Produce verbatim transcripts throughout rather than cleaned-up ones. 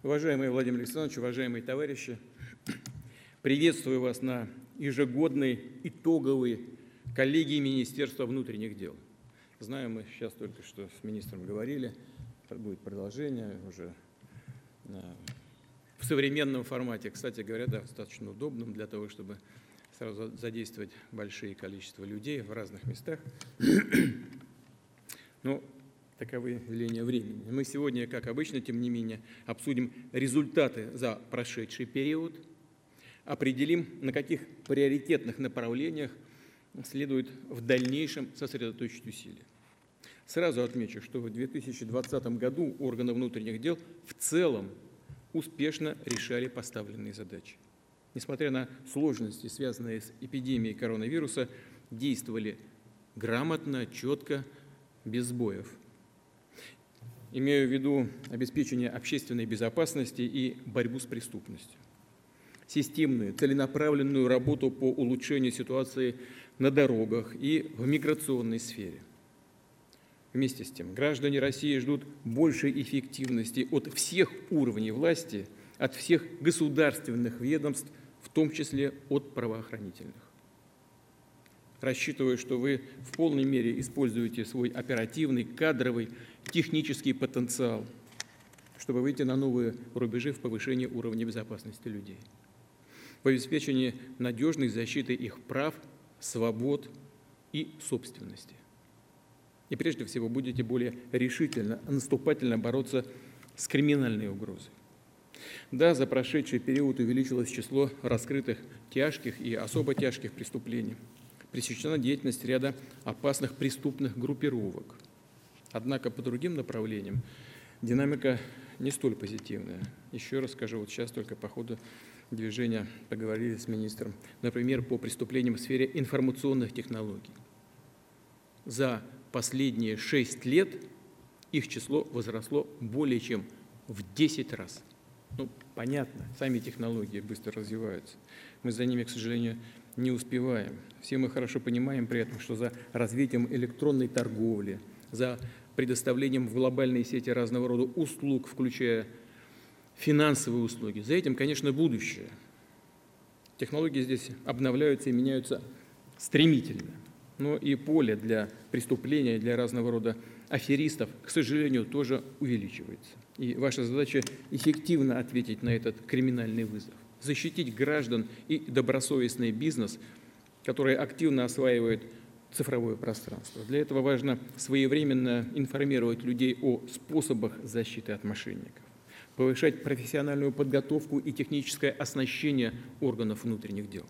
Уважаемый Владимир Александрович, уважаемые товарищи, приветствую вас на ежегодной итоговой коллегии Министерства внутренних дел. Знаю, мы сейчас только что с министром говорили, будет продолжение уже в современном формате, кстати говоря, достаточно удобном для того, чтобы сразу задействовать большие количества людей в разных местах. Но таковы веления времени. Мы сегодня, как обычно, тем не менее, обсудим результаты за прошедший период, определим, на каких приоритетных направлениях следует в дальнейшем сосредоточить усилия. Сразу отмечу, что в две тысячи двадцатом году органы внутренних дел в целом успешно решали поставленные задачи. Несмотря на сложности, связанные с эпидемией коронавируса, действовали грамотно, четко, без сбоев. Имею в виду обеспечение общественной безопасности и борьбу с преступностью. Системную, целенаправленную работу по улучшению ситуации на дорогах и в миграционной сфере. Вместе с тем, граждане России ждут большей эффективности от всех уровней власти, от всех государственных ведомств, в том числе от правоохранительных. Рассчитываю, что вы в полной мере используете свой оперативный, кадровый, технический потенциал, чтобы выйти на новые рубежи в повышении уровня безопасности людей, в обеспечении надежной защиты их прав, свобод и собственности. И прежде всего будете более решительно, наступательно бороться с криминальной угрозой. Да, за прошедший период увеличилось число раскрытых тяжких и особо тяжких преступлений. Пресечена деятельность ряда опасных преступных группировок. Однако по другим направлениям динамика не столь позитивная. Еще раз скажу, вот сейчас только по ходу движения поговорили с министром. Например, по преступлениям в сфере информационных технологий. За последние шесть лет их число возросло более чем в десять раз. Ну, понятно, сами технологии быстро развиваются. Мы за ними, к сожалению, не успеваем. Все мы хорошо понимаем при этом, что за развитием электронной торговли, за предоставлением в глобальной сети разного рода услуг, включая финансовые услуги, за этим, конечно, будущее. Технологии здесь обновляются и меняются стремительно. Но и поле для преступления, для разного рода аферистов, к сожалению, тоже увеличивается. И ваша задача – эффективно ответить на этот криминальный вызов, защитить граждан и добросовестный бизнес, который активно осваивает цифровое пространство. Для этого важно своевременно информировать людей о способах защиты от мошенников, повышать профессиональную подготовку и техническое оснащение органов внутренних дел.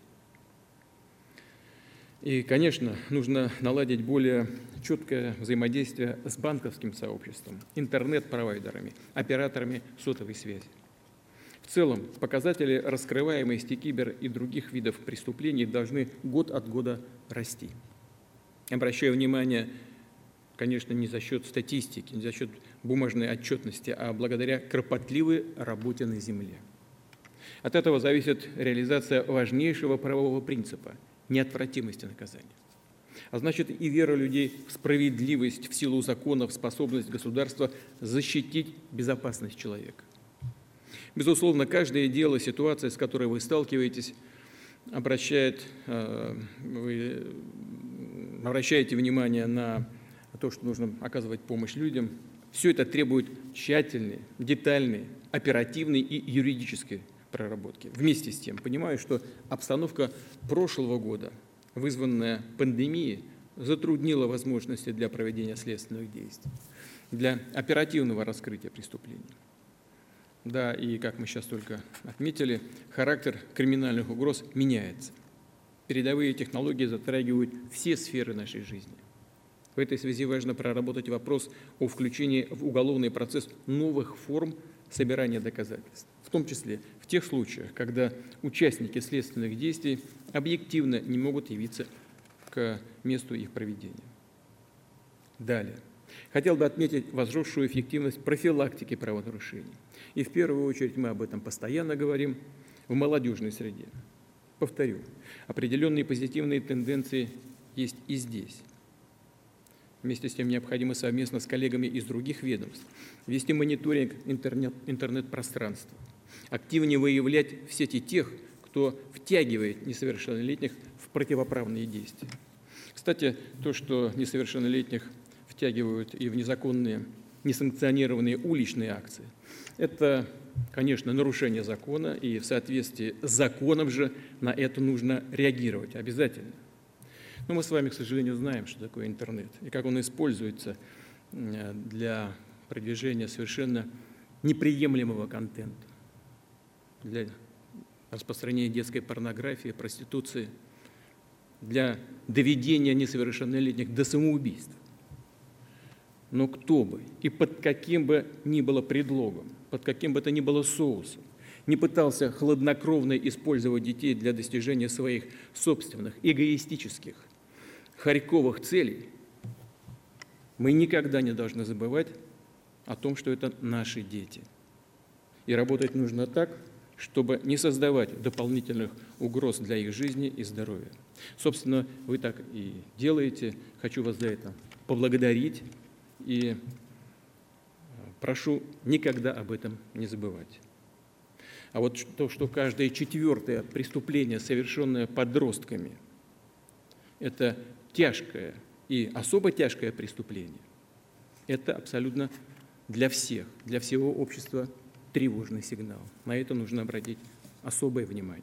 И, конечно, нужно наладить более четкое взаимодействие с банковским сообществом, интернет-провайдерами, операторами сотовой связи. В целом, показатели раскрываемости кибер и других видов преступлений должны год от года расти. Обращаю внимание, конечно, не за счет статистики, не за счет бумажной отчетности, а благодаря кропотливой работе на земле. От этого зависит реализация важнейшего правового принципа – неотвратимости наказания. А значит, и вера людей в справедливость, в силу законов, способность государства защитить безопасность человека. Безусловно, каждое дело, ситуация, с которой вы сталкиваетесь, обращает, вы обращаете внимание на то, что нужно оказывать помощь людям. Все это требует тщательной, детальной, оперативной и юридической проработки. Вместе с тем, понимаю, что обстановка прошлого года, вызванная пандемией, затруднила возможности для проведения следственных действий, для оперативного раскрытия преступлений. Да, и, как мы сейчас только отметили, характер криминальных угроз меняется. Передовые технологии затрагивают все сферы нашей жизни. В этой связи важно проработать вопрос о включении в уголовный процесс новых форм собирания доказательств, в том числе в тех случаях, когда участники следственных действий объективно не могут явиться к месту их проведения. Далее. Хотел бы отметить возросшую эффективность профилактики правонарушений. И в первую очередь мы об этом постоянно говорим в молодежной среде. Повторю, определенные позитивные тенденции есть и здесь. Вместе с тем необходимо совместно с коллегами из других ведомств вести мониторинг интернет, интернет-пространства, активнее выявлять в сети тех, кто втягивает несовершеннолетних в противоправные действия. Кстати, то, что несовершеннолетних втягивают и в незаконные, несанкционированные уличные акции, это, конечно, нарушение закона, и в соответствии с законом же на это нужно реагировать обязательно. Но мы с вами, к сожалению, знаем, что такое интернет и как он используется для продвижения совершенно неприемлемого контента, для распространения детской порнографии, проституции, для доведения несовершеннолетних до самоубийств. Но кто бы и под каким бы ни было предлогом, под каким бы то ни было соусом не пытался хладнокровно использовать детей для достижения своих собственных эгоистических, хорьковых целей, мы никогда не должны забывать о том, что это наши дети. И работать нужно так, чтобы не создавать дополнительных угроз для их жизни и здоровья. Собственно, вы так и делаете. Хочу вас за это поблагодарить и прошу никогда об этом не забывать. А вот то, что каждое четвертое преступление, совершенное подростками, это тяжкое и особо тяжкое преступление, это абсолютно для всех, для всего общества тревожный сигнал. На это нужно обратить особое внимание.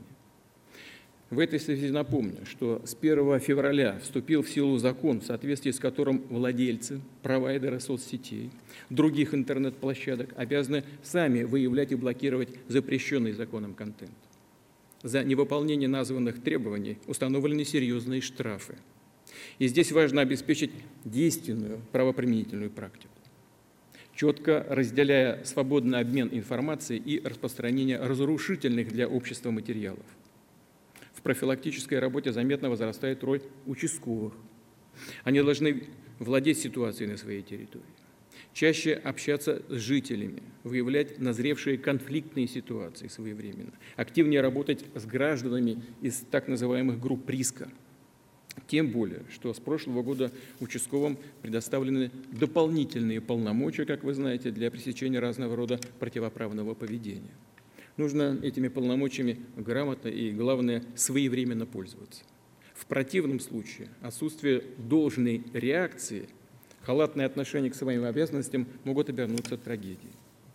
В этой связи напомню, что с первого февраля вступил в силу закон, в соответствии с которым владельцы, провайдеры соцсетей, других интернет-площадок обязаны сами выявлять и блокировать запрещенный законом контент. За невыполнение названных требований установлены серьезные штрафы. И здесь важно обеспечить действенную правоприменительную практику, четко разделяя свободный обмен информацией и распространение разрушительных для общества материалов. В профилактической работе заметно возрастает роль участковых. Они должны владеть ситуацией на своей территории, чаще общаться с жителями, выявлять назревшие конфликтные ситуации своевременно, активнее работать с гражданами из так называемых групп риска. Тем более, что с прошлого года участковым предоставлены дополнительные полномочия, как вы знаете, для пресечения разного рода противоправного поведения. Нужно этими полномочиями грамотно и, главное, своевременно пользоваться. В противном случае отсутствие должной реакции, халатное отношение к своим обязанностям могут обернуться трагедией.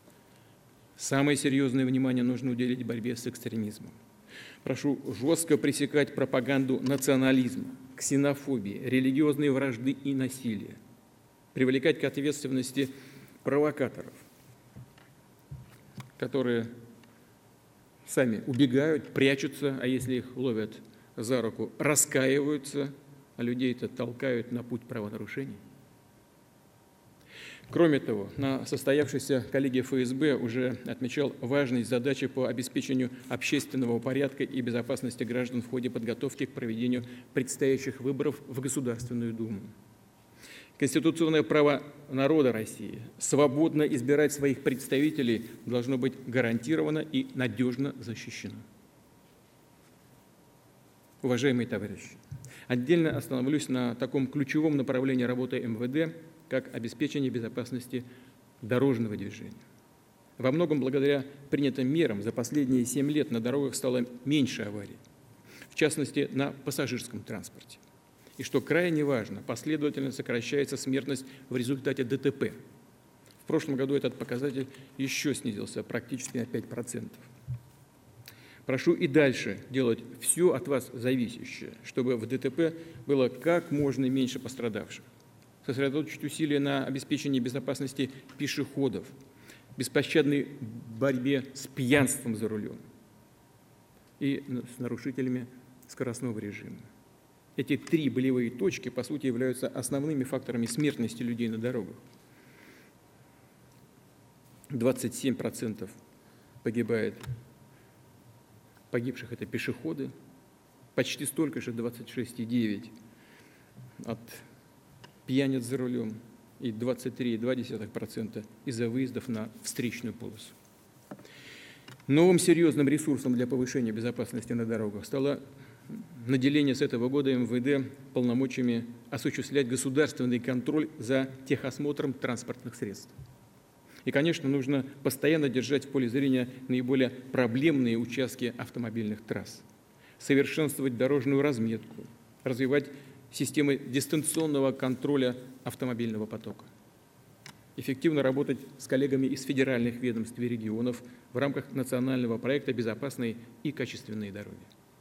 Самое серьезное внимание нужно уделить борьбе с экстремизмом. Прошу жестко пресекать пропаганду национализма, ксенофобии, религиозной вражды и насилия, привлекать к ответственности провокаторов, которые сами убегают, прячутся, а если их ловят за руку, раскаиваются, а людей-то толкают на путь правонарушений. Кроме того, на состоявшейся коллегии эф эс бэ уже отмечал важность задачи по обеспечению общественного порядка и безопасности граждан в ходе подготовки к проведению предстоящих выборов в Государственную Думу. Конституционное право народа России свободно избирать своих представителей должно быть гарантировано и надежно защищено. Уважаемые товарищи, отдельно остановлюсь на таком ключевом направлении работы эм вэ дэ, как обеспечение безопасности дорожного движения. Во многом благодаря принятым мерам за последние семь лет на дорогах стало меньше аварий, в частности, на пассажирском транспорте. И что крайне важно, последовательно сокращается смертность в результате дэ тэ пэ. В прошлом году этот показатель еще снизился практически на пять процентов. Прошу и дальше делать все от вас зависящее, чтобы в дэ тэ пэ было как можно меньше пострадавших. Сосредоточить усилия на обеспечении безопасности пешеходов, беспощадной борьбе с пьянством за рулем и с нарушителями скоростного режима. Эти три болевые точки, по сути, являются основными факторами смертности людей на дорогах. двадцать семь процентов погибает, погибших – это пешеходы, почти столько же, двадцать шесть целых девять десятых, от пьяниц за рулем и двадцать три целых две десятых процента из-за выездов на встречную полосу. Новым серьезным ресурсом для повышения безопасности на дорогах стало наделение с этого года эм вэ дэ полномочиями осуществлять государственный контроль за техосмотром транспортных средств. И, конечно, нужно постоянно держать в поле зрения наиболее проблемные участки автомобильных трасс, совершенствовать дорожную разметку, развивать системы дистанционного контроля автомобильного потока, эффективно работать с коллегами из федеральных ведомств и регионов в рамках национального проекта «Безопасные и качественные дороги».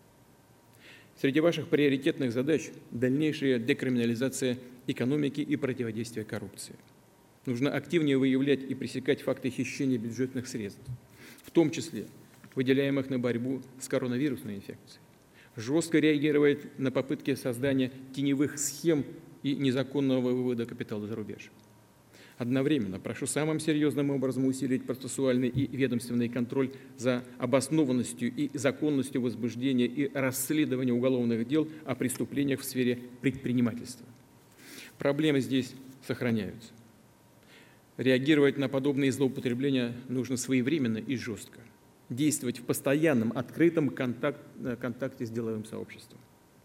Среди ваших приоритетных задач – дальнейшая декриминализация экономики и противодействие коррупции. Нужно активнее выявлять и пресекать факты хищения бюджетных средств, в том числе выделяемых на борьбу с коронавирусной инфекцией. Жестко реагировать на попытки создания теневых схем и незаконного вывода капитала за рубеж. Одновременно прошу самым серьезным образом усилить процессуальный и ведомственный контроль за обоснованностью и законностью возбуждения и расследования уголовных дел о преступлениях в сфере предпринимательства. Проблемы здесь сохраняются. Реагировать на подобные злоупотребления нужно своевременно и жестко. Действовать в постоянном, открытом контакт, контакте с деловым сообществом.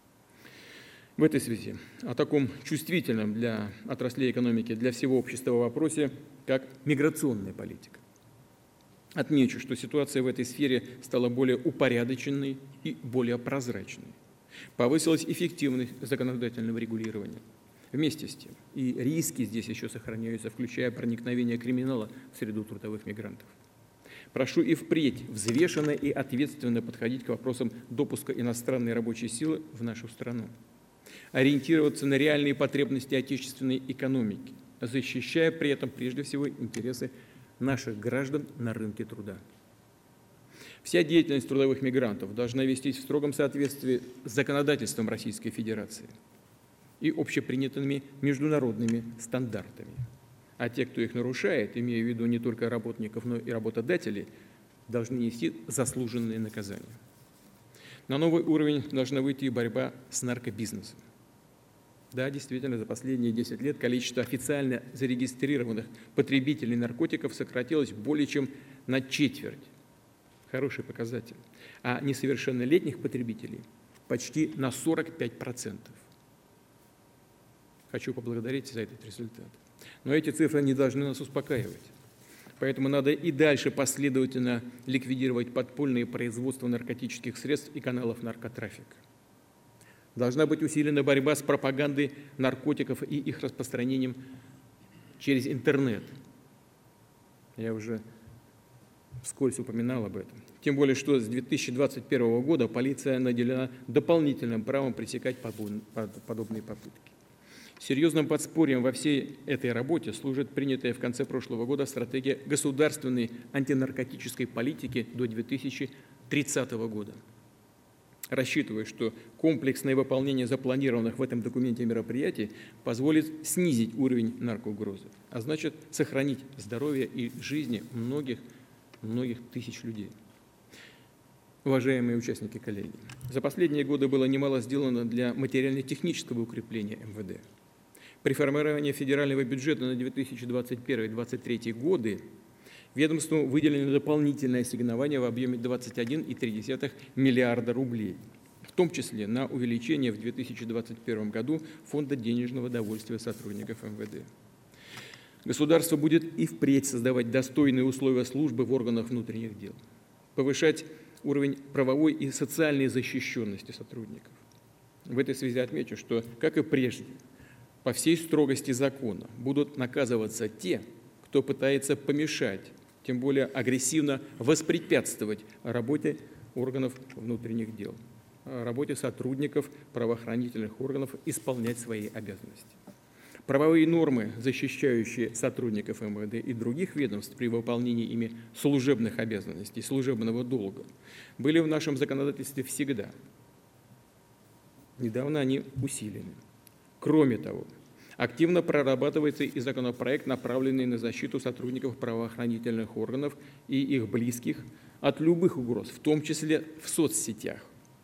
В этой связи о таком чувствительном для отраслей экономики, для всего общества вопросе, как миграционная политика. Отмечу, что ситуация в этой сфере стала более упорядоченной и более прозрачной. Повысилась эффективность законодательного регулирования. Вместе с тем и риски здесь еще сохраняются, включая проникновение криминала в среду трудовых мигрантов. Прошу и впредь взвешенно и ответственно подходить к вопросам допуска иностранной рабочей силы в нашу страну. Ориентироваться на реальные потребности отечественной экономики, защищая при этом прежде всего интересы наших граждан на рынке труда. Вся деятельность трудовых мигрантов должна вестись в строгом соответствии с законодательством Российской Федерации и общепринятыми международными стандартами. А те, кто их нарушает, имея в виду не только работников, но и работодателей, должны нести заслуженные наказания. На новый уровень должна выйти и борьба с наркобизнесом. Да, действительно, за последние десять лет количество официально зарегистрированных потребителей наркотиков сократилось более чем на четверть. Хороший показатель. А несовершеннолетних потребителей почти на сорок пять процентов. Хочу поблагодарить за этот результат. Но эти цифры не должны нас успокаивать. Поэтому надо и дальше последовательно ликвидировать подпольные производства наркотических средств и каналов наркотрафика. Должна быть усилена борьба с пропагандой наркотиков и их распространением через интернет. Я уже вскользь упоминал об этом. Тем более, что с две тысячи двадцать первого года полиция наделена дополнительным правом пресекать подобные попытки. Серьезным подспорьем во всей этой работе служит принятая в конце прошлого года стратегия государственной антинаркотической политики до две тысячи тридцатого года. Рассчитываю, что комплексное выполнение запланированных в этом документе мероприятий позволит снизить уровень наркоугрозы, а значит сохранить здоровье и жизни многих, многих тысяч людей. Уважаемые участники коллегии, за последние годы было немало сделано для материально-технического укрепления эм вэ дэ. При формировании федерального бюджета на две тысячи двадцать первый — две тысячи двадцать третий годы ведомству выделено дополнительное ассигнование в объеме двадцать один целых три десятых миллиарда рублей, в том числе на увеличение в две тысячи двадцать первом году фонда денежного довольствия сотрудников эм вэ дэ. Государство будет и впредь создавать достойные условия службы в органах внутренних дел, повышать уровень правовой и социальной защищенности сотрудников. В этой связи отмечу, что, как и прежде, по всей строгости закона будут наказываться те, кто пытается помешать, тем более агрессивно воспрепятствовать работе органов внутренних дел, работе сотрудников правоохранительных органов исполнять свои обязанности. Правовые нормы, защищающие сотрудников эм вэ дэ и других ведомств при выполнении ими служебных обязанностей, служебного долга, были в нашем законодательстве всегда. Недавно они усилены. Кроме того, активно прорабатывается и законопроект, направленный на защиту сотрудников правоохранительных органов и их близких от любых угроз, в том числе в соцсетях.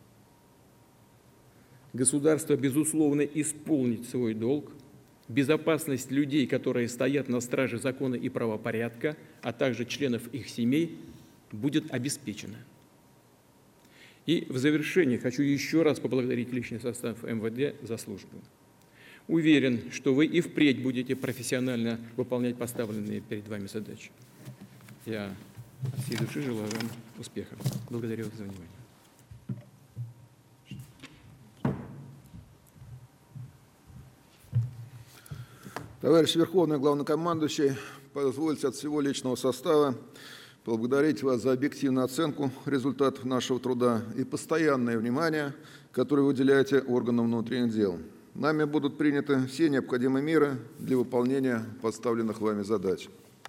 Государство, безусловно, исполнит свой долг. Безопасность людей, которые стоят на страже закона и правопорядка, а также членов их семей, будет обеспечена. И в завершении хочу еще раз поблагодарить личный состав эм вэ дэ за службу. Уверен, что вы и впредь будете профессионально выполнять поставленные перед вами задачи. Я от всей души желаю вам успеха. Благодарю вас за внимание. Товарищ Верховный Главнокомандующий, позвольте от всего личного состава поблагодарить вас за объективную оценку результатов нашего труда и постоянное внимание, которое вы уделяете органам внутренних дел. Нами будут приняты все необходимые меры для выполнения поставленных вами задач.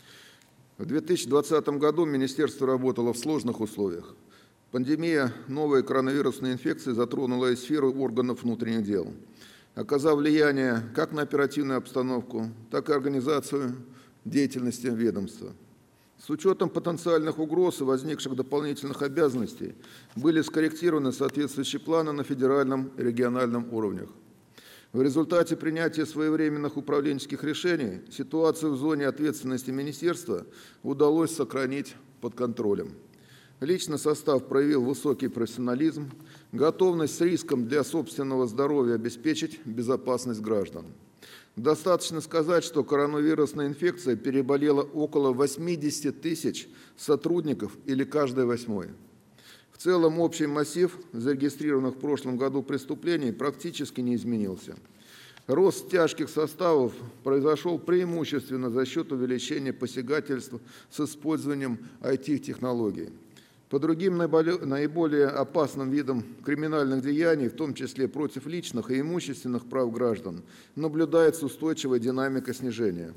В две тысячи двадцатом году Министерство работало в сложных условиях. Пандемия новой коронавирусной инфекции затронула и сферу органов внутренних дел, оказав влияние как на оперативную обстановку, так и организацию деятельности ведомства. С учетом потенциальных угроз и возникших дополнительных обязанностей были скорректированы соответствующие планы на федеральном и региональном уровнях. В результате принятия своевременных управленческих решений ситуацию в зоне ответственности министерства удалось сохранить под контролем. Личный состав проявил высокий профессионализм, готовность с риском для собственного здоровья обеспечить безопасность граждан. Достаточно сказать, что коронавирусная инфекция переболела около восьмидесяти тысяч сотрудников или каждый восьмой. В целом общий массив зарегистрированных в прошлом году преступлений практически не изменился. Рост тяжких составов произошел преимущественно за счет увеличения посягательств с использованием ай ти-технологий. По другим наиболее опасным видам криминальных деяний, в том числе против личных и имущественных прав граждан, наблюдается устойчивая динамика снижения.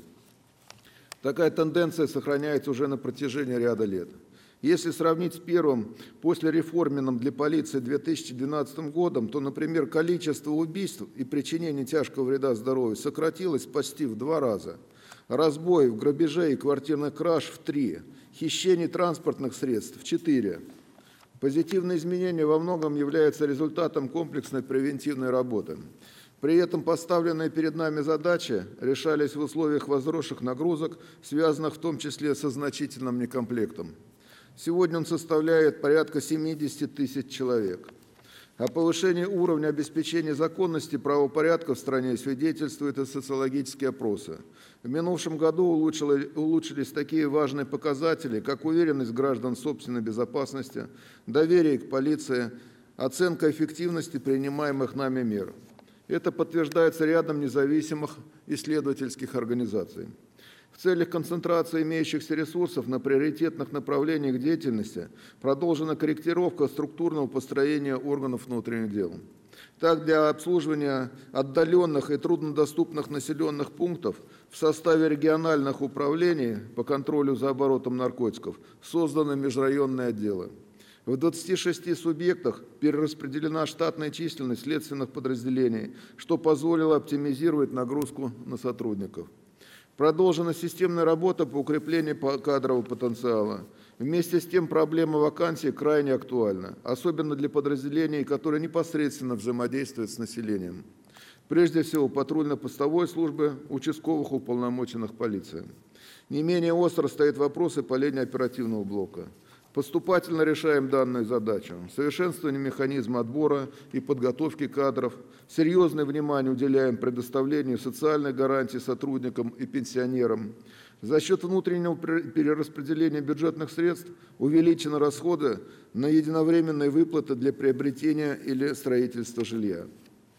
Такая тенденция сохраняется уже на протяжении ряда лет. Если сравнить с первым послереформенным для полиции две тысячи двенадцатым годом, то, например, количество убийств и причинения тяжкого вреда здоровью сократилось почти в два раза. Разбоев, грабежей и квартирных краж в три, хищений транспортных средств в четыре. Позитивные изменения во многом являются результатом комплексной превентивной работы. При этом поставленные перед нами задачи решались в условиях возросших нагрузок, связанных в том числе со значительным некомплектом. Сегодня он составляет порядка семидесяти тысяч человек. О повышении уровня обеспечения законности правопорядка в стране свидетельствуют и социологические опросы. В минувшем году улучшились такие важные показатели, как уверенность граждан в собственной безопасности, доверие к полиции, оценка эффективности принимаемых нами мер. Это подтверждается рядом независимых исследовательских организаций. В целях концентрации имеющихся ресурсов на приоритетных направлениях деятельности продолжена корректировка структурного построения органов внутренних дел. Так, для обслуживания отдаленных и труднодоступных населенных пунктов в составе региональных управлений по контролю за оборотом наркотиков созданы межрайонные отделы. В двадцати шести субъектах перераспределена штатная численность следственных подразделений, что позволило оптимизировать нагрузку на сотрудников. Продолжена системная работа по укреплению кадрового потенциала. Вместе с тем проблема вакансий крайне актуальна, особенно для подразделений, которые непосредственно взаимодействуют с населением. Прежде всего, патрульно-постовой службы, участковых уполномоченных полиции. Не менее остро стоят вопросы по линии оперативного блока. Поступательно решаем данную задачу. Совершенствование механизма отбора и подготовки кадров. Серьезное внимание уделяем предоставлению социальных гарантий сотрудникам и пенсионерам. За счет внутреннего перераспределения бюджетных средств увеличены расходы на единовременные выплаты для приобретения или строительства жилья.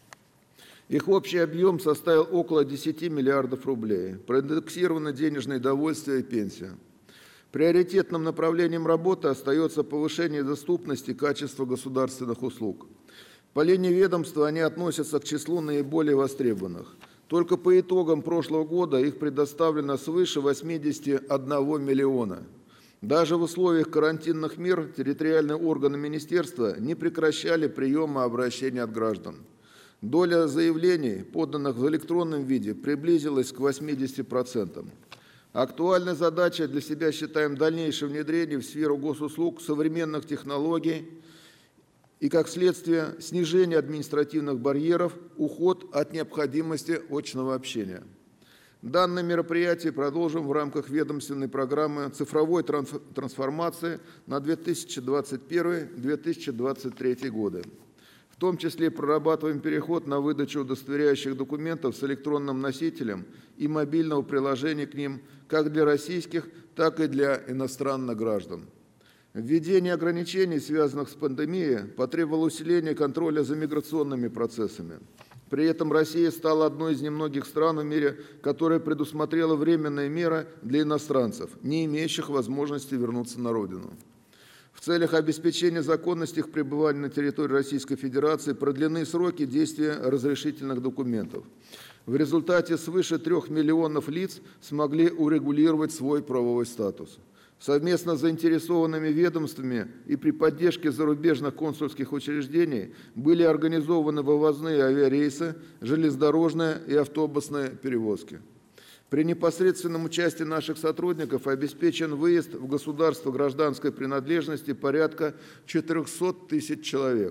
Их общий объем составил около десяти миллиардов рублей. Проиндексировано денежное довольствие и пенсия. Приоритетным направлением работы остается повышение доступности и качества государственных услуг. По линии ведомства они относятся к числу наиболее востребованных. Только по итогам прошлого года их предоставлено свыше восьмидесяти одного миллиона. Даже в условиях карантинных мер территориальные органы министерства не прекращали приема обращений от граждан. Доля заявлений, поданных в электронном виде, приблизилась к восьмидесяти процентам. Актуальной задачей для себя считаем дальнейшее внедрение в сферу госуслуг современных технологий и, как следствие, снижение административных барьеров, уход от необходимости очного общения. Данное мероприятие продолжим в рамках ведомственной программы цифровой трансформации на две тысячи двадцать первый — две тысячи двадцать третий годы. В том числе прорабатываем переход на выдачу удостоверяющих документов с электронным носителем и мобильного приложения к ним как для российских, так и для иностранных граждан. Введение ограничений, связанных с пандемией, потребовало усиления контроля за миграционными процессами. При этом Россия стала одной из немногих стран в мире, которая предусмотрела временные меры для иностранцев, не имеющих возможности вернуться на родину. В целях обеспечения законности их пребывания на территории Российской Федерации продлены сроки действия разрешительных документов. В результате свыше трех миллионов лиц смогли урегулировать свой правовой статус. Совместно с заинтересованными ведомствами и при поддержке зарубежных консульских учреждений были организованы вывозные авиарейсы, железнодорожные и автобусные перевозки. При непосредственном участии наших сотрудников обеспечен выезд в государство гражданской принадлежности порядка четырёхсот тысяч человек.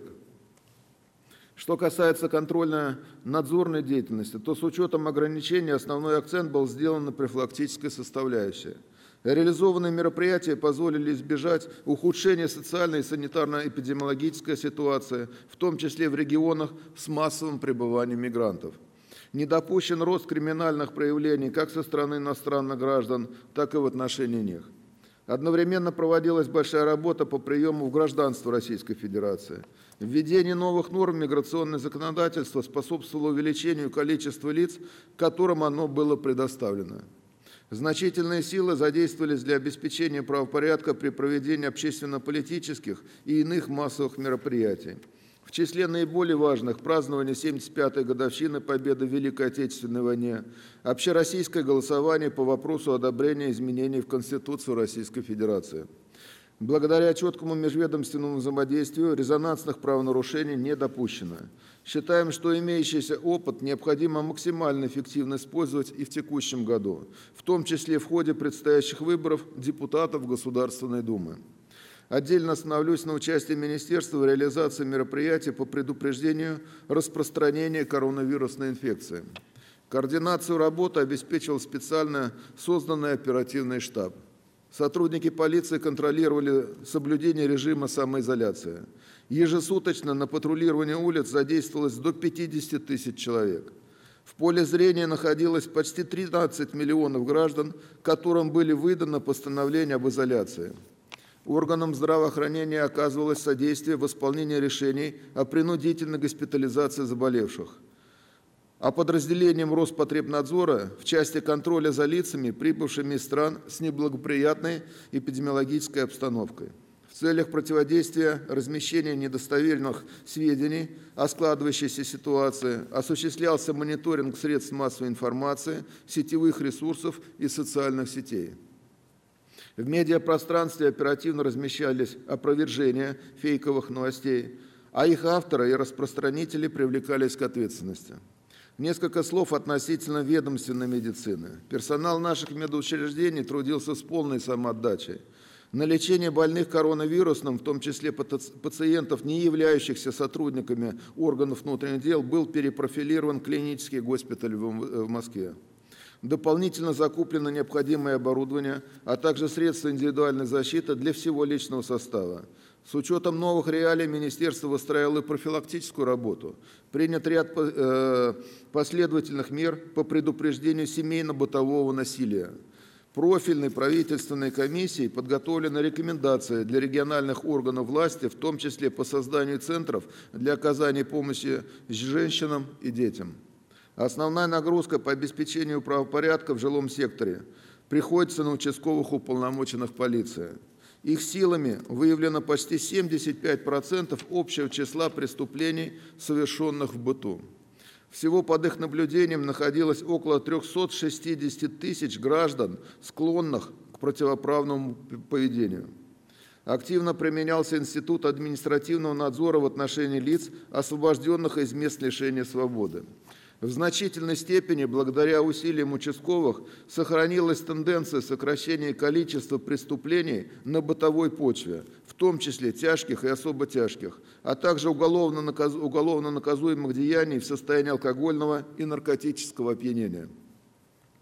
Что касается контрольно-надзорной деятельности, то с учетом ограничений основной акцент был сделан на профилактической составляющей. Реализованные мероприятия позволили избежать ухудшения социальной и санитарно-эпидемиологической ситуации, в том числе в регионах с массовым пребыванием мигрантов. Не допущен рост криминальных проявлений как со стороны иностранных граждан, так и в отношении них. Одновременно проводилась большая работа по приему в гражданство Российской Федерации. Введение новых норм миграционного законодательства способствовало увеличению количества лиц, которым оно было предоставлено. Значительные силы задействовались для обеспечения правопорядка при проведении общественно-политических и иных массовых мероприятий. В числе наиболее важных празднование семьдесят пятой годовщины победы в Великой Отечественной войне, общероссийское голосование по вопросу одобрения изменений в Конституцию Российской Федерации. Благодаря четкому межведомственному взаимодействию резонансных правонарушений не допущено. Считаем, что имеющийся опыт необходимо максимально эффективно использовать и в текущем году, в том числе в ходе предстоящих выборов депутатов Государственной Думы. Отдельно остановлюсь на участии Министерства в реализации мероприятий по предупреждению распространения коронавирусной инфекции. Координацию работы обеспечивал специально созданный оперативный штаб. Сотрудники полиции контролировали соблюдение режима самоизоляции. Ежесуточно на патрулирование улиц задействовалось до пятидесяти тысяч человек. В поле зрения находилось почти тринадцать миллионов граждан, которым были выданы постановления об изоляции. Органам здравоохранения оказывалось содействие в исполнении решений о принудительной госпитализации заболевших. А подразделением Роспотребнадзора в части контроля за лицами, прибывшими из стран с неблагоприятной эпидемиологической обстановкой. В целях противодействия размещению недостоверных сведений о складывающейся ситуации осуществлялся мониторинг средств массовой информации, сетевых ресурсов и социальных сетей. В медиапространстве оперативно размещались опровержения фейковых новостей, а их авторы и распространители привлекались к ответственности. Несколько слов относительно ведомственной медицины. Персонал наших медучреждений трудился с полной самоотдачей. На лечение больных коронавирусным, в том числе пациентов, не являющихся сотрудниками органов внутренних дел, был перепрофилирован клинический госпиталь в Москве. Дополнительно закуплено необходимое оборудование, а также средства индивидуальной защиты для всего личного состава. С учетом новых реалий министерство выстраивало профилактическую работу. Принят ряд последовательных мер по предупреждению семейно-бытового насилия. Профильной правительственной комиссией подготовлены рекомендации для региональных органов власти, в том числе по созданию центров для оказания помощи женщинам и детям. Основная нагрузка по обеспечению правопорядка в жилом секторе приходится на участковых уполномоченных полиции. Их силами выявлено почти семьдесят пять процентов общего числа преступлений, совершенных в быту. Всего под их наблюдением находилось около трёхсот шестидесяти тысяч граждан, склонных к противоправному поведению. Активно применялся институт административного надзора в отношении лиц, освобожденных из мест лишения свободы. В значительной степени, благодаря усилиям участковых, сохранилась тенденция сокращения количества преступлений на бытовой почве, в том числе тяжких и особо тяжких, а также уголовно, наказ... уголовно наказуемых деяний в состоянии алкогольного и наркотического опьянения.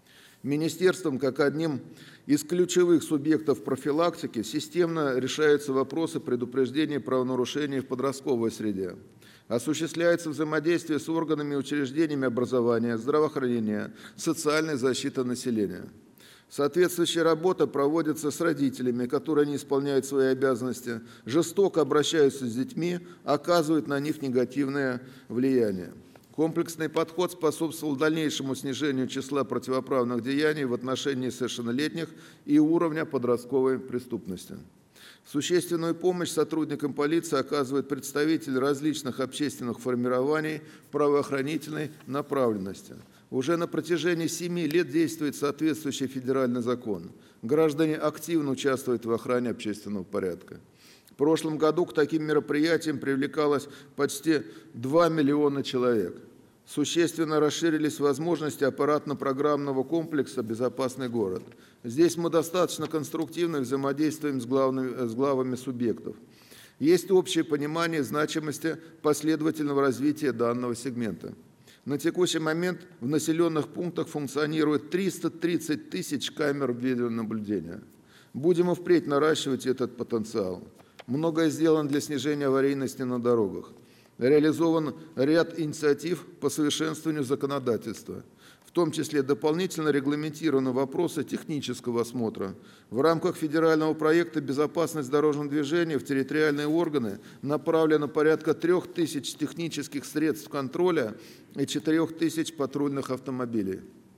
Министерством, как одним из ключевых субъектов профилактики, системно решаются вопросы предупреждения правонарушений в подростковой среде. Осуществляется взаимодействие с органами и учреждениями образования, здравоохранения, социальной защиты населения. Соответствующая работа проводится с родителями, которые не исполняют свои обязанности, жестоко обращаются с детьми, оказывают на них негативное влияние. Комплексный подход способствовал дальнейшему снижению числа противоправных деяний в отношении совершеннолетних и уровня подростковой преступности. Существенную помощь сотрудникам полиции оказывают представители различных общественных формирований правоохранительной направленности. Уже на протяжении семи лет действует соответствующий федеральный закон. Граждане активно участвуют в охране общественного порядка. В прошлом году к таким мероприятиям привлекалось почти два миллиона человек. Существенно расширились возможности аппаратно-программного комплекса «Безопасный город». Здесь мы достаточно конструктивно взаимодействуем с, главными, с главами субъектов. Есть общее понимание значимости последовательного развития данного сегмента. На текущий момент в населенных пунктах функционирует триста тридцать тысяч камер видеонаблюдения. Будем и впредь наращивать этот потенциал. Многое сделано для снижения аварийности на дорогах. Реализован ряд инициатив по совершенствованию законодательства. В том числе дополнительно регламентированы вопросы технического осмотра. В рамках федерального проекта «Безопасность дорожного движения» в территориальные органы направлено порядка трех тысяч технических средств контроля и четырех тысяч патрульных автомобилей.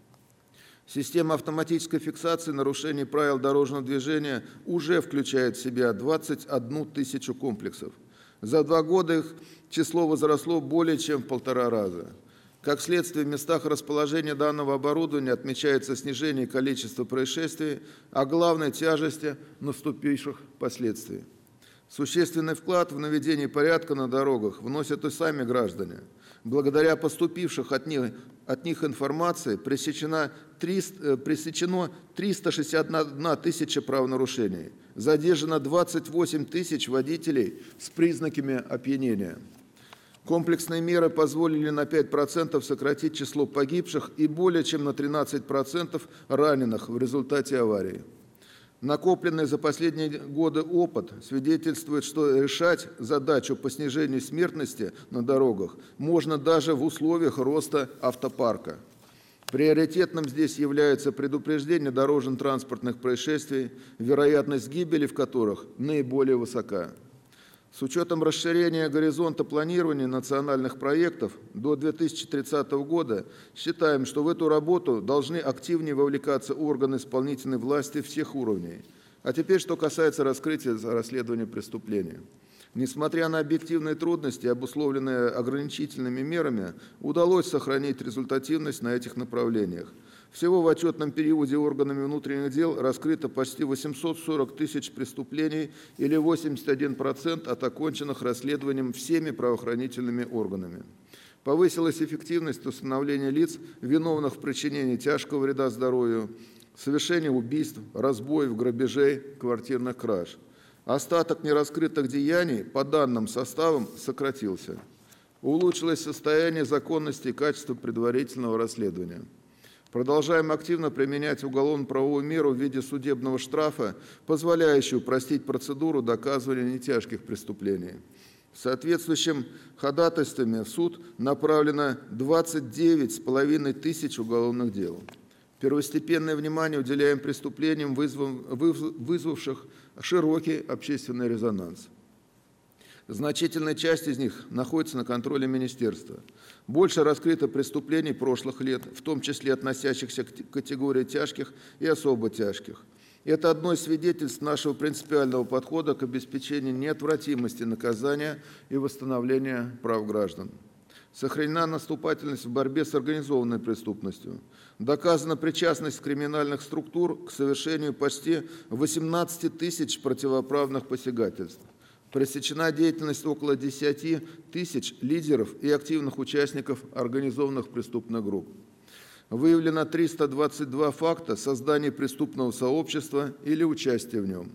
Система автоматической фиксации нарушений правил дорожного движения уже включает в себя двадцать одну тысячу комплексов. За два года их число возросло более чем в полтора раза. Как следствие, в местах расположения данного оборудования отмечается снижение количества происшествий, а главной тяжести наступивших последствий. Существенный вклад в наведение порядка на дорогах вносят и сами граждане. Благодаря поступивших от них, от них информации пресечено триста шестьдесят одна тысяча правонарушений, задержано двадцать восемь тысяч водителей с признаками опьянения. Комплексные меры позволили на пять процентов сократить число погибших и более чем на тринадцать процентов раненых в результате аварии. Накопленный за последние годы опыт свидетельствует, что решать задачу по снижению смертности на дорогах можно даже в условиях роста автопарка. Приоритетным здесь является предупреждение дорожно-транспортных происшествий, вероятность гибели в которых наиболее высока. С учетом расширения горизонта планирования национальных проектов до две тысячи тридцатого года считаем, что в эту работу должны активнее вовлекаться органы исполнительной власти всех уровней. А теперь, что касается раскрытия расследования преступления. Несмотря на объективные трудности, обусловленные ограничительными мерами, удалось сохранить результативность на этих направлениях. Всего в отчетном периоде органами внутренних дел раскрыто почти восемьсот сорок тысяч преступлений или восемьдесят один процент от оконченных расследованием всеми правоохранительными органами. Повысилась эффективность установления лиц, виновных в причинении тяжкого вреда здоровью, совершении убийств, разбоев, грабежей, квартирных краж. Остаток нераскрытых деяний по данным составам сократился. Улучшилось состояние законности и качества предварительного расследования. Продолжаем активно применять уголовно-правовую меру в виде судебного штрафа, позволяющую упростить процедуру доказывания нетяжких преступлений. Соответствующим ходатайствами в суд направлено двадцать девять с половиной тысяч уголовных дел. Первостепенное внимание уделяем преступлениям, вызвавших широкий общественный резонанс. Значительная часть из них находится на контроле министерства. Больше раскрыто преступлений прошлых лет, в том числе относящихся к категории тяжких и особо тяжких. Это одно из свидетельств нашего принципиального подхода к обеспечению неотвратимости наказания и восстановления прав граждан. Сохранена наступательность в борьбе с организованной преступностью. Доказана причастность криминальных структур к совершению почти восемнадцати тысяч противоправных посягательств. Пресечена деятельность около десяти тысяч лидеров и активных участников организованных преступных групп. Выявлено триста двадцать два факта создания преступного сообщества или участия в нем.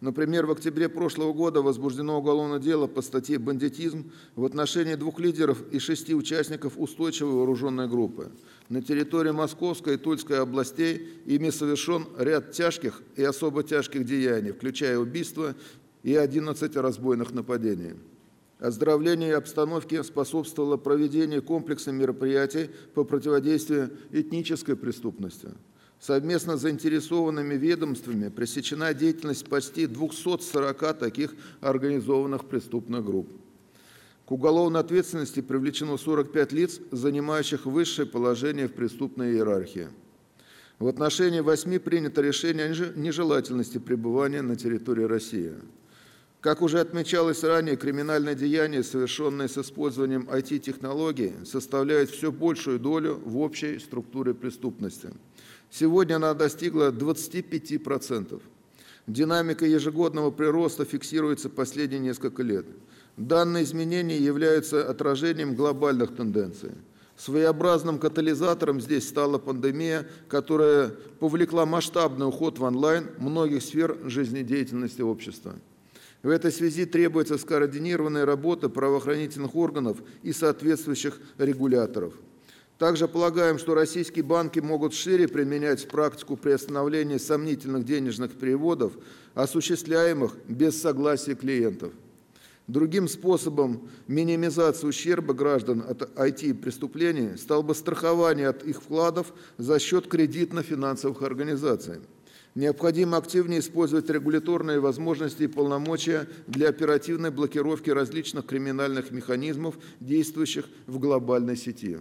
Например, в октябре прошлого года возбуждено уголовное дело по статье «Бандитизм» в отношении двух лидеров и шести участников устойчивой вооруженной группы. На территории Московской и Тульской областей ими совершен ряд тяжких и особо тяжких деяний, включая убийство и одиннадцать разбойных нападений. Оздоровлению обстановки способствовало проведение комплексных мероприятий по противодействию этнической преступности. Совместно с заинтересованными ведомствами пресечена деятельность почти двухсот сорока таких организованных преступных групп. К уголовной ответственности привлечено сорок пять лиц, занимающих высшее положение в преступной иерархии. В отношении восьми принято решение о нежелательности пребывания на территории России. Как уже отмечалось ранее, криминальные деяния, совершенные с использованием ай ти-технологий, составляют все большую долю в общей структуре преступности. Сегодня она достигла двадцати пяти процентов. Динамика ежегодного прироста фиксируется последние несколько лет. Данные изменения являются отражением глобальных тенденций. Своеобразным катализатором здесь стала пандемия, которая повлекла масштабный уход в онлайн многих сфер жизнедеятельности общества. В этой связи требуется скоординированная работа правоохранительных органов и соответствующих регуляторов. Также полагаем, что российские банки могут шире применять практику приостановления сомнительных денежных переводов, осуществляемых без согласия клиентов. Другим способом минимизации ущерба граждан от ай ти-преступлений стало бы страхование от их вкладов за счет кредитно-финансовых организаций. Необходимо активнее использовать регуляторные возможности и полномочия для оперативной блокировки различных криминальных механизмов, действующих в глобальной сети.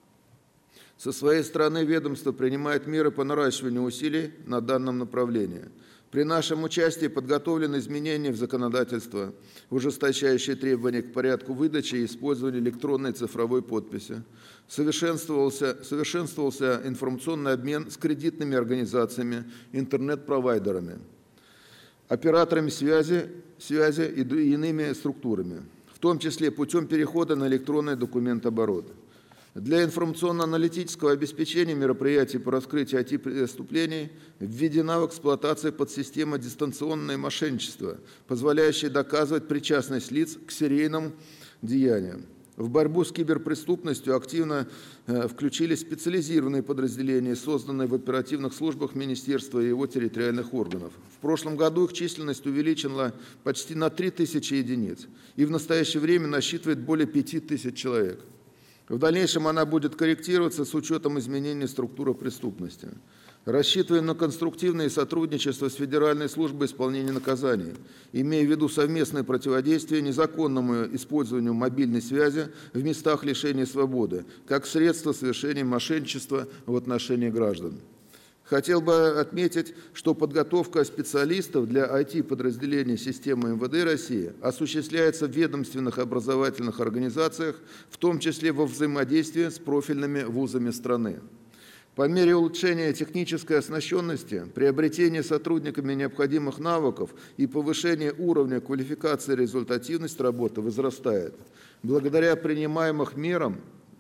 Со своей стороны ведомство принимает меры по наращиванию усилий на данном направлении. При нашем участии подготовлены изменения в законодательство, ужесточающие требования к порядку выдачи и использования электронной цифровой подписи. Совершенствовался, совершенствовался информационный обмен с кредитными организациями, интернет-провайдерами, операторами связи, связи и иными структурами, в том числе путем перехода на электронный документооборот. Для информационно-аналитического обеспечения мероприятий по раскрытию ай ти-преступлений введена в эксплуатацию подсистема дистанционное мошенничество, позволяющее доказывать причастность лиц к серийным деяниям. В борьбу с киберпреступностью активно э, включились специализированные подразделения, созданные в оперативных службах министерства и его территориальных органов. В прошлом году их численность увеличена почти на три тысячи единиц и в настоящее время насчитывает более пяти тысяч человек. В дальнейшем она будет корректироваться с учетом изменения структуры преступности. Рассчитываем на конструктивное сотрудничество с Федеральной службой исполнения наказаний, имея в виду совместное противодействие незаконному использованию мобильной связи в местах лишения свободы, как средство совершения мошенничества в отношении граждан. Хотел бы отметить, что подготовка специалистов для ай ти-подразделений системы эм вэ дэ России осуществляется в ведомственных образовательных организациях, в том числе во взаимодействии с профильными вузами страны. По мере улучшения технической оснащенности, приобретения сотрудниками необходимых навыков и повышения уровня квалификации и результативность работы возрастает. Благодаря принимаемым мерам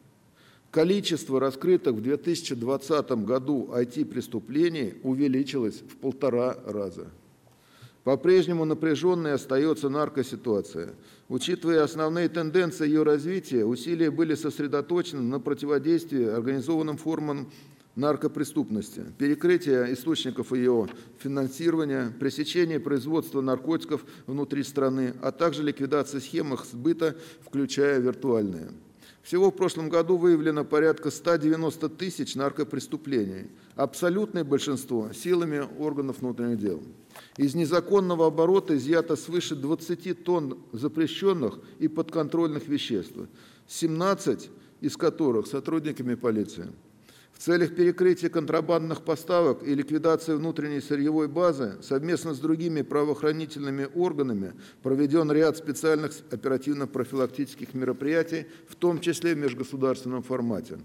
количество раскрытых в две тысячи двадцатом году ай ти-преступлений увеличилось в полтора раза. По-прежнему напряженной остается наркоситуация. Учитывая основные тенденции ее развития, усилия были сосредоточены на противодействии организованным формам наркопреступности, перекрытие источников ее финансирования, пресечение производства наркотиков внутри страны, а также ликвидация схем их сбыта, включая виртуальные. Всего в прошлом году выявлено порядка ста девяноста тысяч наркопреступлений, абсолютное большинство силами органов внутренних дел. Из незаконного оборота изъято свыше двадцати тонн запрещенных и подконтрольных веществ, семнадцать из которых сотрудниками полиции. В целях перекрытия контрабандных поставок и ликвидации внутренней сырьевой базы совместно с другими правоохранительными органами проведен ряд специальных оперативно-профилактических мероприятий, в том числе в межгосударственном формате.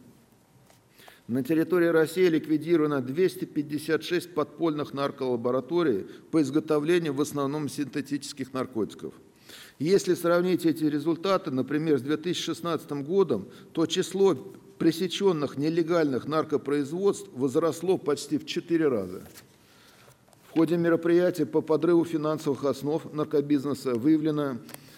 На территории России ликвидировано двести пятьдесят шесть подпольных нарколабораторий по изготовлению в основном синтетических наркотиков. Если сравнить эти результаты, например, с две тысячи шестнадцатым годом, то число пресеченных нелегальных наркопроизводств возросло почти в четыре раза. В ходе мероприятия по подрыву финансовых основ наркобизнеса выявлено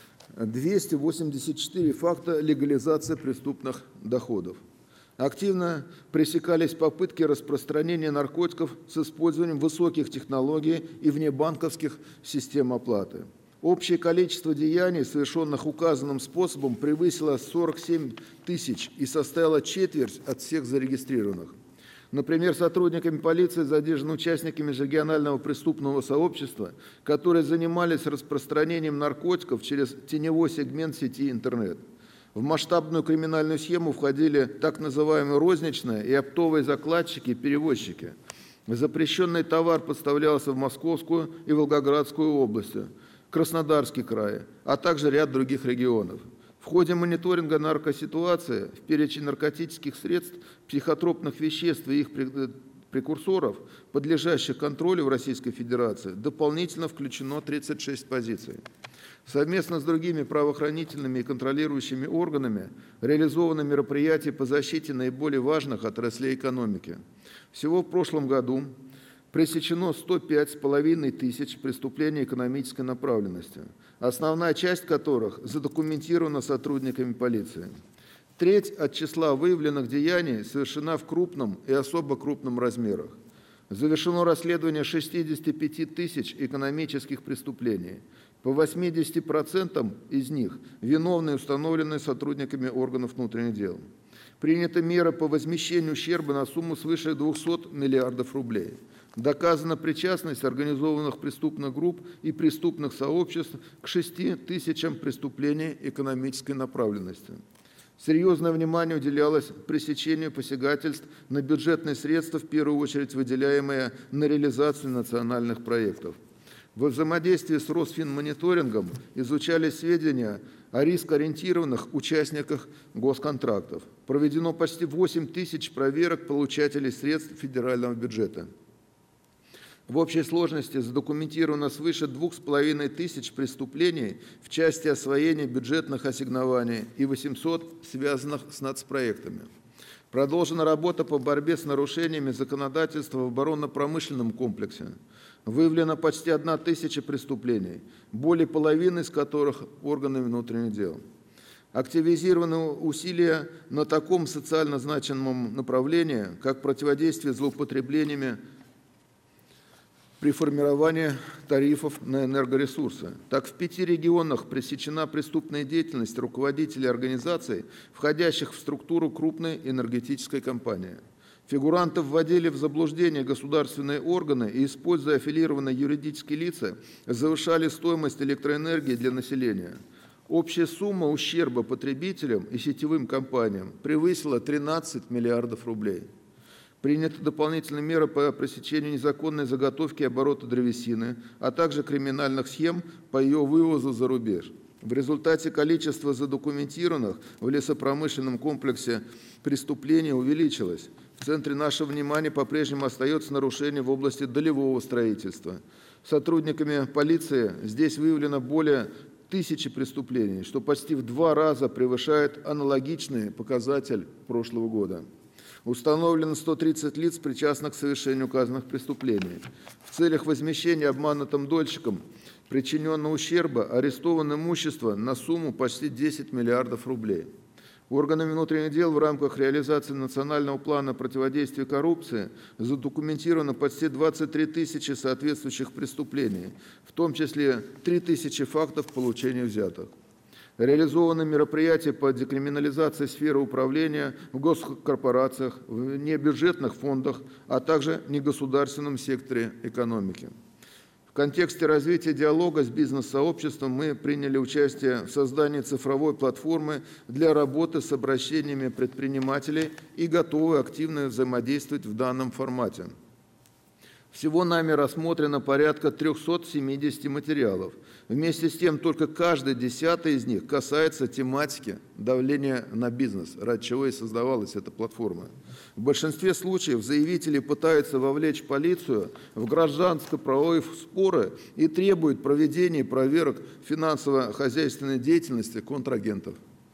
двести восемьдесят четыре факта легализации преступных доходов. Активно пресекались попытки распространения наркотиков с использованием высоких технологий и внебанковских систем оплаты. Общее количество деяний, совершенных указанным способом, превысило сорок семь тысяч и составило четверть от всех зарегистрированных. Например, сотрудниками полиции задержаны участники межрегионального преступного сообщества, которые занимались распространением наркотиков через теневой сегмент сети интернет. В масштабную криминальную схему входили так называемые розничные и оптовые закладчики и перевозчики. Запрещенный товар поставлялся в Московскую и Волгоградскую области, Краснодарский край, а также ряд других регионов. В ходе мониторинга наркоситуации в перечень наркотических средств, психотропных веществ и их прекурсоров, подлежащих контролю в Российской Федерации, дополнительно включено тридцать шесть позиций. Совместно с другими правоохранительными и контролирующими органами реализованы мероприятия по защите наиболее важных отраслей экономики. Всего в прошлом году пресечено сто пять с половиной тысяч преступлений экономической направленности, основная часть которых задокументирована сотрудниками полиции. Треть от числа выявленных деяний совершена в крупном и особо крупном размерах. Завершено расследование шестидесяти пяти тысяч экономических преступлений. По восьмидесяти процентам из них виновные установлены сотрудниками органов внутренних дел. Принята мера по возмещению ущерба на сумму свыше двухсот миллиардов рублей. Доказана причастность организованных преступных групп и преступных сообществ к шести тысячам преступлений экономической направленности. Серьезное внимание уделялось пресечению посягательств на бюджетные средства, в первую очередь выделяемые на реализацию национальных проектов. Во взаимодействии с Росфинмониторингом изучались сведения о рискоориентированных участниках госконтрактов. Проведено почти восемь тысяч проверок получателей средств федерального бюджета. В общей сложности задокументировано свыше двух с половиной тысяч преступлений в части освоения бюджетных ассигнований и восемьсот связанных с нацпроектами. Продолжена работа по борьбе с нарушениями законодательства в оборонно-промышленном комплексе. Выявлено почти одна тысяча преступлений, более половины из которых органами внутренних дел. Активизированы усилия на таком социально значимом направлении, как противодействие злоупотреблениями при формировании тарифов на энергоресурсы. Так, в пяти регионах пресечена преступная деятельность руководителей организаций, входящих в структуру крупной энергетической компании. Фигурантов вводили в заблуждение государственные органы и, используя аффилированные юридические лица, завышали стоимость электроэнергии для населения. Общая сумма ущерба потребителям и сетевым компаниям превысила тринадцать миллиардов рублей. Приняты дополнительные меры по пресечению незаконной заготовки и оборота древесины, а также криминальных схем по ее вывозу за рубеж. В результате количество задокументированных в лесопромышленном комплексе преступлений увеличилось. В центре нашего внимания по-прежнему остается нарушение в области долевого строительства. Сотрудниками полиции здесь выявлено более тысячи преступлений, что почти в два раза превышает аналогичный показатель прошлого года. Установлено сто тридцать лиц, причастных к совершению указанных преступлений. В целях возмещения обманутым дольщикам причиненного ущерба арестовано имущество на сумму почти десять миллиардов рублей. Органами внутренних дел в рамках реализации национального плана противодействия коррупции задокументировано почти двадцать три тысячи соответствующих преступлений, в том числе три тысячи фактов получения взяток. Реализованы мероприятия по декриминализации сферы управления в госкорпорациях, в небюджетных фондах, а также негосударственном секторе экономики. В контексте развития диалога с бизнес-сообществом мы приняли участие в создании цифровой платформы для работы с обращениями предпринимателей и готовы активно взаимодействовать в данном формате. Всего нами рассмотрено порядка трёхсот семидесяти материалов. Вместе с тем, только каждый десятый из них касается тематики давления на бизнес, ради чего и создавалась эта платформа. В большинстве случаев заявители пытаются вовлечь полицию в гражданско-правовые споры и требуют проведения проверок финансово-хозяйственной деятельности контрагентов.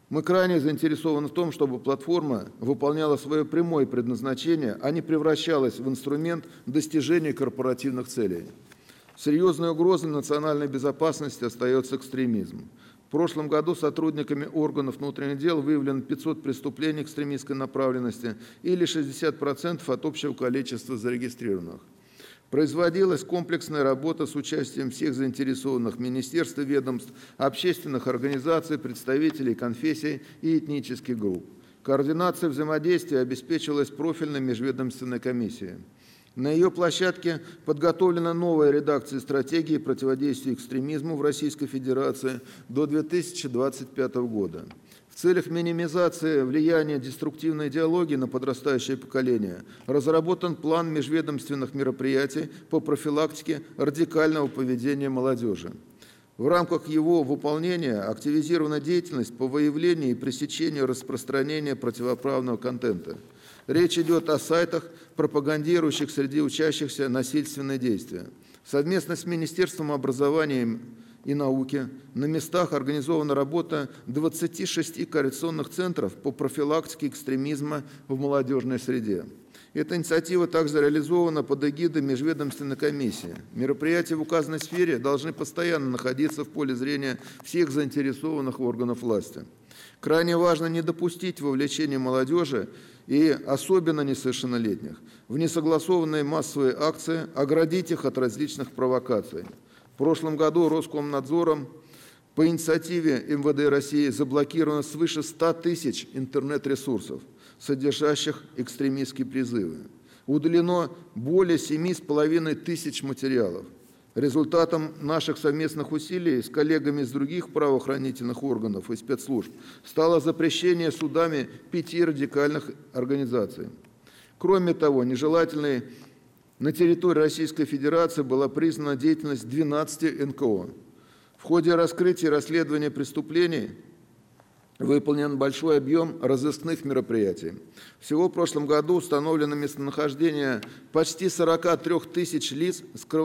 Мы крайне заинтересованы в том, чтобы платформа выполняла свое прямое предназначение, а не превращалась в инструмент достижения корпоративных целей. Серьезной угрозой национальной безопасности остается экстремизм. В прошлом году сотрудниками органов внутренних дел выявлено пятьсот преступлений экстремистской направленности или шестьдесят процентов от общего количества зарегистрированных. Производилась комплексная работа с участием всех заинтересованных министерств и ведомств, общественных организаций, представителей конфессий и этнических групп. Координация взаимодействия обеспечивалась профильной межведомственной комиссией. На ее площадке подготовлена новая редакция стратегии противодействия экстремизму в Российской Федерации до две тысячи двадцать пятого года. В целях минимизации влияния деструктивной идеологии на подрастающее поколение разработан план межведомственных мероприятий по профилактике радикального поведения молодежи. В рамках его выполнения активизирована деятельность по выявлению и пресечению распространения противоправного контента. Речь идет о сайтах, пропагандирующих среди учащихся насильственные действия. Совместно с Министерством образования и науки на местах организована работа двадцати шести коррекционных центров по профилактике экстремизма в молодежной среде. Эта инициатива также реализована под эгидой межведомственной комиссии. Мероприятия в указанной сфере должны постоянно находиться в поле зрения всех заинтересованных органов власти. Крайне важно не допустить вовлечения молодежи и особенно несовершеннолетних в несогласованные массовые акции, оградить их от различных провокаций. В прошлом году Роскомнадзором по инициативе эм вэ дэ России заблокировано свыше ста тысяч интернет-ресурсов, содержащих экстремистские призывы. Удалено более семи с половиной тысяч материалов. Результатом наших совместных усилий с коллегами из других правоохранительных органов и спецслужб стало запрещение судами пяти радикальных организаций. Кроме того, нежелательной на территории Российской Федерации была признана деятельность двенадцати эн ка о. В ходе раскрытия и расследования преступлений выполнен большой объем разыскных мероприятий. Всего в прошлом году установлено местонахождение почти сорока трёх тысяч лиц,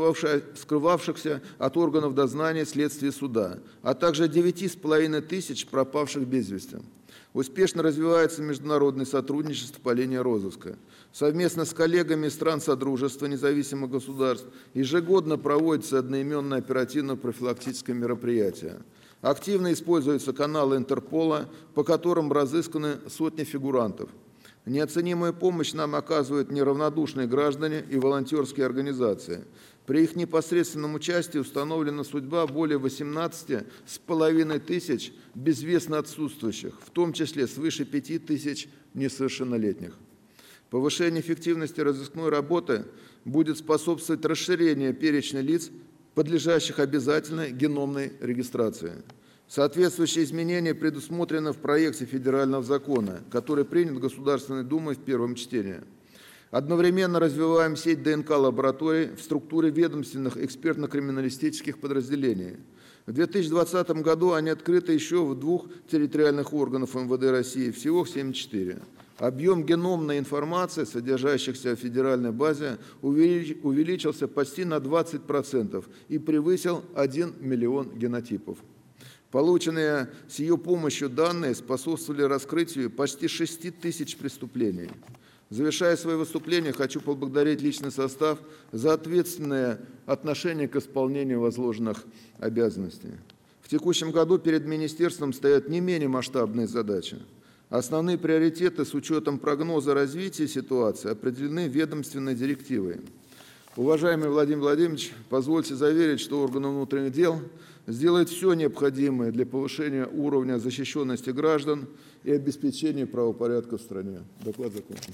скрывавшихся от органов дознания, следствия и суда, а также девяти с половиной тысяч пропавших без вести. Успешно развивается международное сотрудничество по линии розыска. Совместно с коллегами стран Содружества независимых государств ежегодно проводится одноименное оперативно-профилактическое мероприятие. Активно используются каналы Интерпола, по которым разысканы сотни фигурантов. Неоценимую помощь нам оказывают неравнодушные граждане и волонтерские организации. При их непосредственном участии установлена судьба более восемнадцати с половиной тысяч безвестно отсутствующих, в том числе свыше пяти тысяч несовершеннолетних. Повышение эффективности разыскной работы будет способствовать расширению перечня лиц, подлежащих обязательной геномной регистрации. Соответствующие изменения предусмотрены в проекте федерального закона, который принят Государственной Думой в первом чтении. Одновременно развиваем сеть дэ эн ка-лабораторий в структуре ведомственных экспертно-криминалистических подразделений. В две тысячи двадцатом году они открыты еще в двух территориальных органах эм вэ дэ России, всего в семьдесят четыре. Объем геномной информации, содержащихся в федеральной базе, увеличился почти на двадцать процентов и превысил один миллион генотипов. Полученные с ее помощью данные способствовали раскрытию почти шести тысяч преступлений. Завершая свое выступление, хочу поблагодарить личный состав за ответственное отношение к исполнению возложенных обязанностей. В текущем году перед министерством стоят не менее масштабные задачи. Основные приоритеты с учетом прогноза развития ситуации определены ведомственной директивой. Уважаемый Владимир Владимирович, позвольте заверить, что органы внутренних дел сделают все необходимое для повышения уровня защищенности граждан и обеспечения правопорядка в стране. Доклад закончен.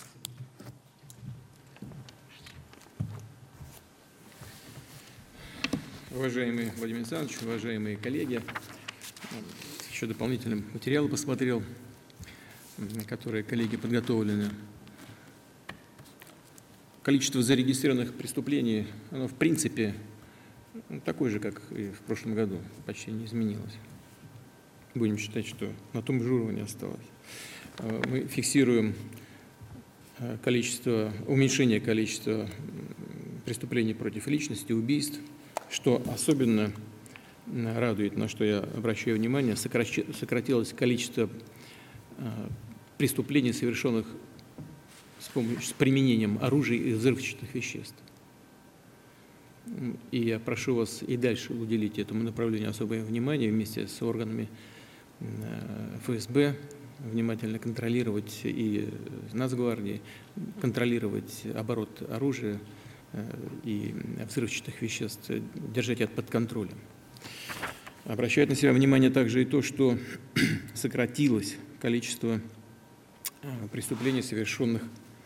Уважаемый Владимир Александрович, уважаемые коллеги, еще дополнительные материалы посмотрел, которые коллеги подготовлены. Количество зарегистрированных преступлений, оно в принципе такое же, как и в прошлом году, почти не изменилось. Будем считать, что на том же уровне осталось. Мы фиксируем количество, уменьшение количества преступлений против личности, убийств, что особенно радует, на что я обращаю внимание, сократилось количество преступлений, совершенных с, помощью, с применением оружия и взрывчатых веществ. И я прошу вас и дальше уделить этому направлению особое внимание вместе с органами эф эс бэ, внимательно контролировать и Нацгвардии, контролировать оборот оружия и взрывчатых веществ, держать это под контролем. Обращает на себя внимание также и то, что сократилось количество преступлений, совершенных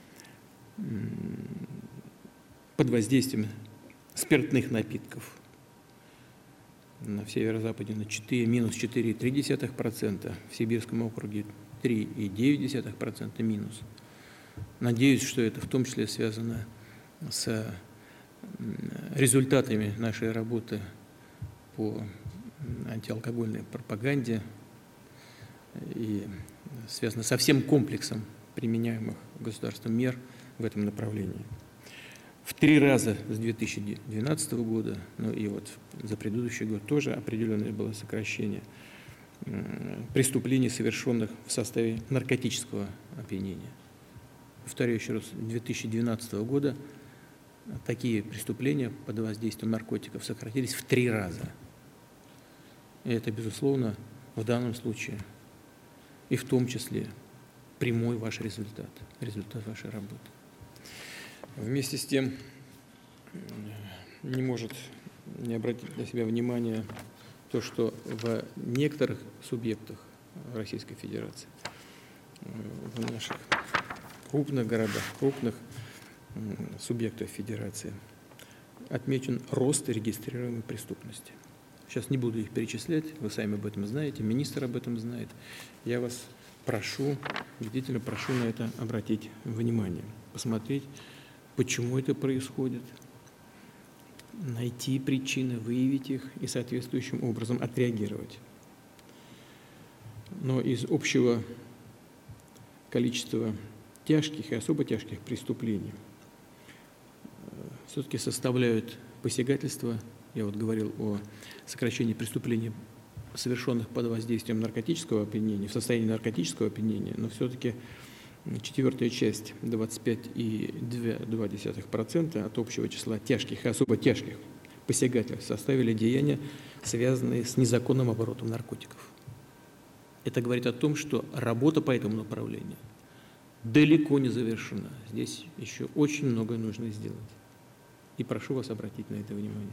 под воздействием спиртных напитков. На северо-западе на четыре, минус четыре и три десятых процента, в Сибирском округе три и девять десятых процента минус. Надеюсь, что это в том числе связано с результатами нашей работы по антиалкогольной пропаганде и связано со всем комплексом применяемых государством мер в этом направлении. В три раза с две тысячи двенадцатого года, ну и вот за предыдущий год тоже определенное было сокращение преступлений, совершенных в составе наркотического опьянения. Повторяю еще раз, с две тысячи двенадцатого года такие преступления под воздействием наркотиков сократились в три раза. И это, безусловно, в данном случае и в том числе прямой ваш результат, результат вашей работы. Вместе с тем не может не обратить на себя внимание то, что в некоторых субъектах Российской Федерации, в наших крупных городах, крупных субъектов Федерации отмечен рост регистрируемой преступности. Сейчас не буду их перечислять, вы сами об этом знаете, министр об этом знает. Я вас прошу, убедительно прошу на это обратить внимание, посмотреть, почему это происходит, найти причины, выявить их и соответствующим образом отреагировать. Но из общего количества тяжких и особо тяжких преступлений все-таки составляют посягательства. Я вот говорил о сокращении преступлений, совершенных под воздействием наркотического опьянения, в состоянии наркотического опьянения, но все-таки четвертая часть, двадцать пять и две десятых процента от общего числа тяжких и особо тяжких посягательств составили деяния, связанные с незаконным оборотом наркотиков. Это говорит о том, что работа по этому направлению далеко не завершена. Здесь еще очень многое нужно сделать. И прошу вас обратить на это внимание.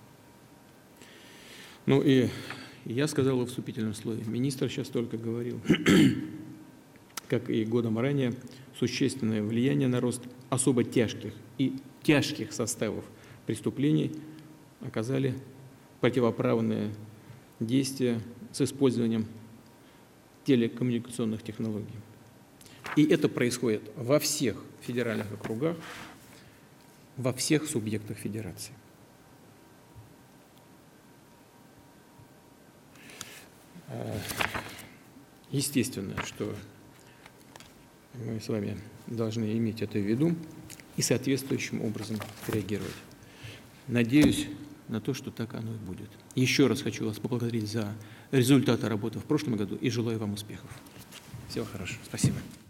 Ну и я сказал во вступительном слове, министр сейчас только говорил, как и годом ранее, существенное влияние на рост особо тяжких и тяжких составов преступлений оказали противоправные действия с использованием телекоммуникационных технологий. И это происходит во всех федеральных округах, во всех субъектах федерации. Естественно, что мы с вами должны иметь это в виду и соответствующим образом реагировать. Надеюсь на то, что так оно и будет. Еще раз хочу вас поблагодарить за результаты работы в прошлом году и желаю вам успехов. Всего хорошего. Спасибо.